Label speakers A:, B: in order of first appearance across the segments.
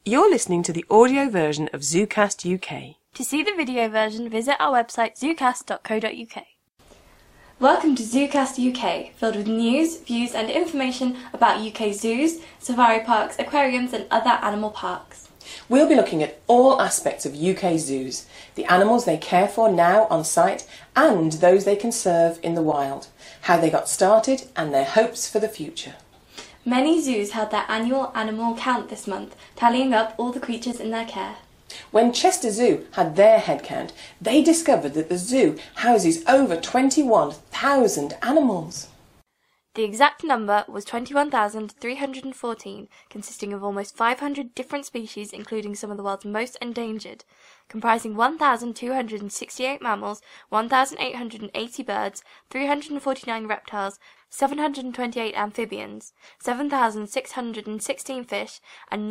A: You're listening to the audio version of ZooCast UK.
B: To see the video version, visit our website zoocast.co.uk. Welcome to ZooCast UK, filled with news, views and information about UK zoos, safari parks, aquariums and other animal parks.
A: We'll be looking at all aspects of UK zoos, the animals they care for now on site and those they conserve in the wild, how they got started and their hopes for the future.
B: Many zoos held their annual animal count this month, tallying up all the creatures in their care.
A: When Chester Zoo had their head count, they discovered that the zoo houses over 21,000 animals.
B: The exact number was 21,314, consisting of almost 500 different species, including some of the world's most endangered, comprising 1,268 mammals, 1,880 birds, 349 reptiles, 728 amphibians, 7,616 fish, and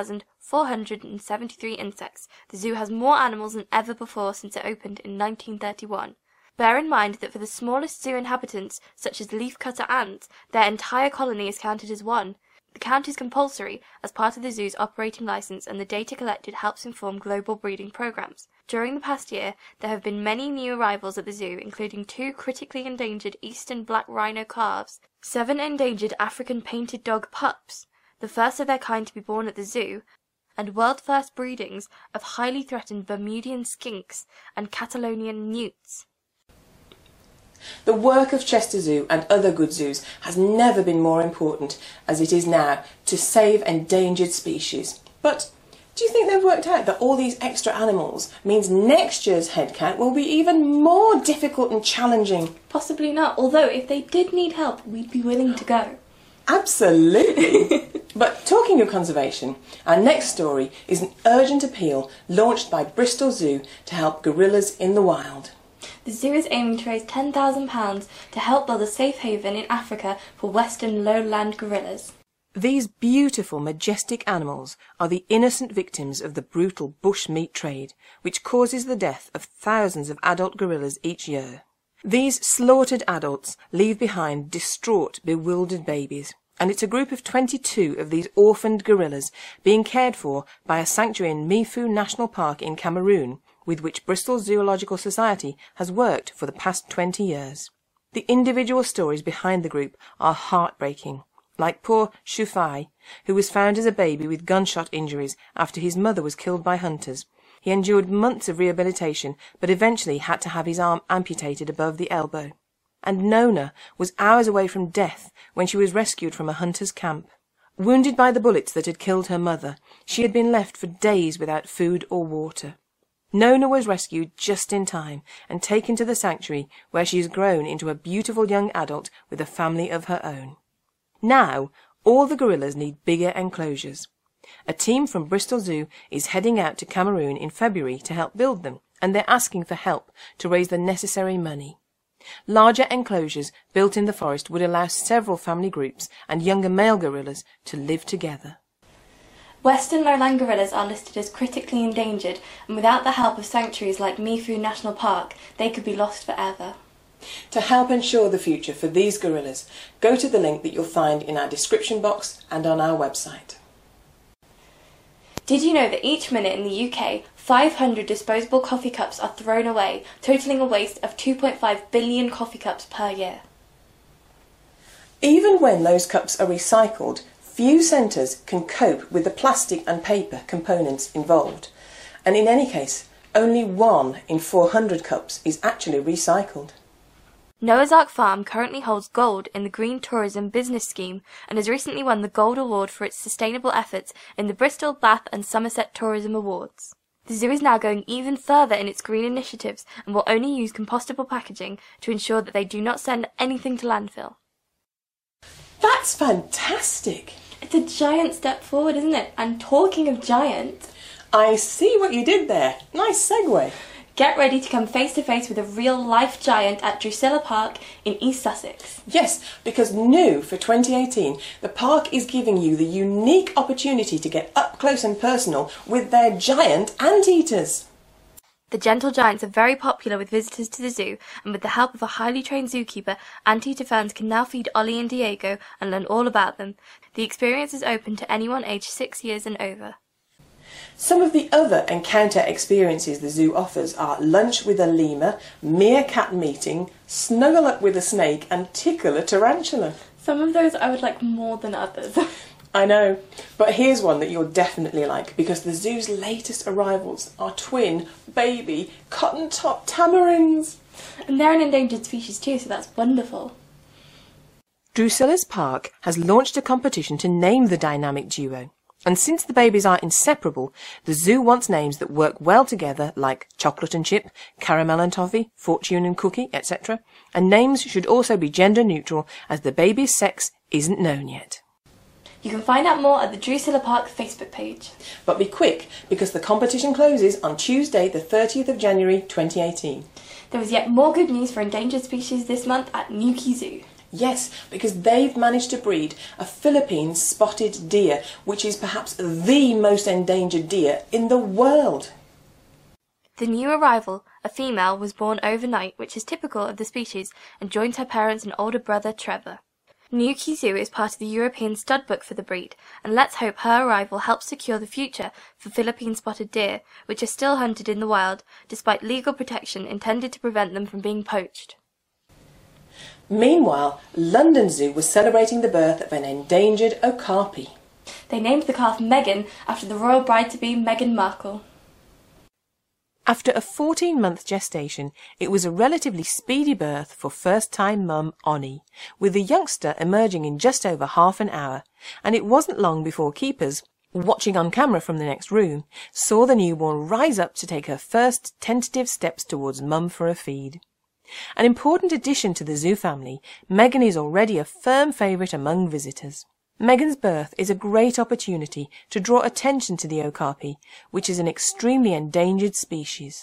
B: 9,473 insects. The zoo has more animals than ever before since it opened in 1931. Bear in mind that for the smallest zoo inhabitants, such as leafcutter ants, their entire colony is counted as one. The count is compulsory as part of the zoo's operating licence, and the data collected helps inform global breeding programmes. During the past year, there have been many new arrivals at the zoo, including 2 critically endangered eastern black rhino calves, 7 endangered African painted dog pups, the first of their kind to be born at the zoo, and world-first breedings of highly threatened Bermudian skinks and Catalonian newts.
A: The work of Chester Zoo and other good zoos has never been more important as it is now to save endangered species. But do you think they've worked out that all these extra animals means next year's head count will be even more difficult and challenging?
B: Possibly not, although if they did need help, we'd be willing to go.
A: Absolutely! But talking of conservation, our next story is an urgent appeal launched by Bristol Zoo to help gorillas in the wild.
B: The zoo is aiming to raise £10,000 to help build a safe haven in Africa for western lowland gorillas.
A: These beautiful, majestic animals are the innocent victims of the brutal bush meat trade, which causes the death of thousands of adult gorillas each year. These slaughtered adults leave behind distraught, bewildered babies, and it's a group of 22 of these orphaned gorillas being cared for by a sanctuary in Mifu National Park in Cameroon, with which Bristol Zoological Society has worked for the past 20 years. The individual stories behind the group are heartbreaking, like poor Shufai, who was found as a baby with gunshot injuries after his mother was killed by hunters. He endured months of rehabilitation, but eventually had to have his arm amputated above the elbow. And Nona was hours away from death when she was rescued from a hunter's camp. Wounded by the bullets that had killed her mother, she had been left for days without food or water. Nona was rescued just in time and taken to the sanctuary, where she has grown into a beautiful young adult with a family of her own. Now, all the gorillas need bigger enclosures. A team from Bristol Zoo is heading out to Cameroon in February to help build them, and they're asking for help to raise the necessary money. Larger enclosures built in the forest would allow several family groups and younger male gorillas to live together.
B: Western lowland gorillas are listed as critically endangered, and without the help of sanctuaries like Mifu National Park, they could be lost forever.
A: To help ensure the future for these gorillas, go to the link that you'll find in our description box and on our website.
B: Did you know that each minute in the UK, 500 disposable coffee cups are thrown away, totalling a waste of 2.5 billion coffee cups per year?
A: Even when those cups are recycled, few centres can cope with the plastic and paper components involved, and in any case, only 1 in 400 cups is actually recycled.
B: Noah's Ark Farm currently holds gold in the Green Tourism Business Scheme and has recently won the Gold Award for its sustainable efforts in the Bristol, Bath and Somerset Tourism Awards. The zoo is now going even further in its green initiatives and will only use compostable packaging to ensure that they do not send anything to landfill.
A: That's fantastic!
B: It's a giant step forward, isn't it? And talking of giant,
A: I see what you did there. Nice segue.
B: Get ready to come face to face with a real-life giant at Drusilla Park in East Sussex.
A: Yes, because new for 2018, the park is giving you the unique opportunity to get up close and personal with their giant anteaters.
B: The gentle giants are very popular with visitors to the zoo, and with the help of a highly trained zookeeper, anteater fans can now feed Ollie and Diego and learn all about them. The experience is open to anyone aged 6 years and over.
A: Some of the other encounter experiences the zoo offers are lunch with a lemur, meerkat meeting, snuggle up with a snake and tickle a tarantula.
B: Some of those I would like more than others.
A: I know, but here's one that you'll definitely like because the zoo's latest arrivals are twin baby cotton-top tamarins.
B: And they're an endangered species too, so that's wonderful.
A: Drusilla's Park has launched a competition to name the dynamic duo. And since the babies are inseparable, the zoo wants names that work well together like chocolate and chip, caramel and toffee, fortune and cookie, etc. And names should also be gender neutral as the baby's sex isn't known yet.
B: You can find out more at the Drusilla Park Facebook page.
A: But be quick because the competition closes on Tuesday the 30th of January 2018.
B: There was yet more good news for endangered species this month at Newquay Zoo.
A: Yes, because they've managed to breed a Philippine spotted deer, which is perhaps the most endangered deer in the world.
B: The new arrival, a female, was born overnight, which is typical of the species, and joins her parents and older brother Trevor. Newquay Zoo is part of the European stud book for the breed, and let's hope her arrival helps secure the future for Philippine spotted deer, which are still hunted in the wild, despite legal protection intended to prevent them from being poached.
A: Meanwhile, London Zoo was celebrating the birth of an endangered okapi.
B: They named the calf Meghan after the royal bride-to-be Meghan Markle.
A: After a 14-month gestation, it was a relatively speedy birth for first-time mum Oni, with the youngster emerging in just over half an hour, and it wasn't long before keepers, watching on camera from the next room, saw the newborn rise up to take her first tentative steps towards mum for a feed. An important addition to the zoo family, Meghan is already a firm favourite among visitors. Meghan's birth is a great opportunity to draw attention to the okapi, which is an extremely endangered species.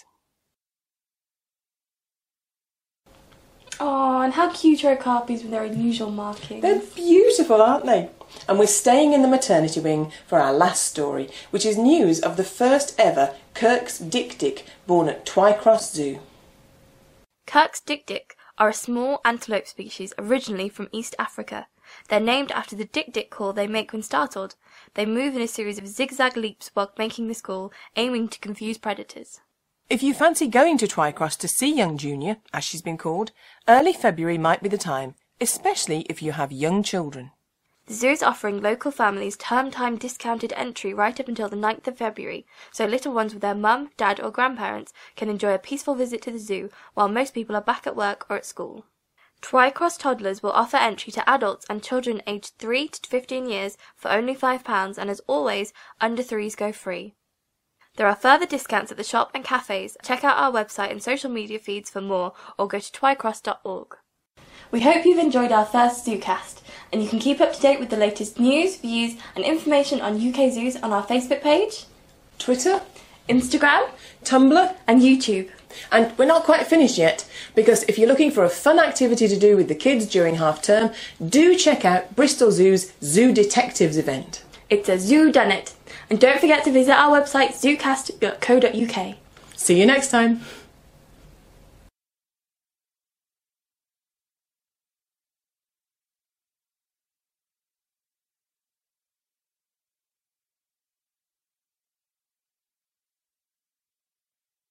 B: Oh, and how cute are okapis with their unusual markings.
A: They're beautiful, aren't they? And we're staying in the maternity wing for our last story, which is news of the first ever Kirk's Dik-Dik born at Twycross Zoo.
B: Kirk's Dik-Dik are a small antelope species originally from East Africa. They're named after the dik-dik call they make when startled. They move in a series of zigzag leaps while making this call, aiming to confuse predators.
A: If you fancy going to Twycross to see young Junior, as she's been called, early February might be the time, especially if you have young children.
B: The zoo is offering local families term-time discounted entry right up until the 9th of February, so little ones with their mum, dad or grandparents can enjoy a peaceful visit to the zoo while most people are back at work or at school. Twycross toddlers will offer entry to adults and children aged 3 to 15 years for only £5, and as always, under 3s go free. There are further discounts at the shop and cafes. Check out our website and social media feeds for more, or go to twycross.org. We hope you've enjoyed our first ZooCast, and you can keep up to date with the latest news, views and information on UK zoos on our Facebook page,
A: Twitter,
B: Instagram,
A: Tumblr
B: and YouTube.
A: And we're not quite finished yet, because if you're looking for a fun activity to do with the kids during half term, do check out Bristol Zoo's Zoo Detectives event.
B: It's a zoo done it. And don't forget to visit our website zoocast.co.uk.
A: See you next time.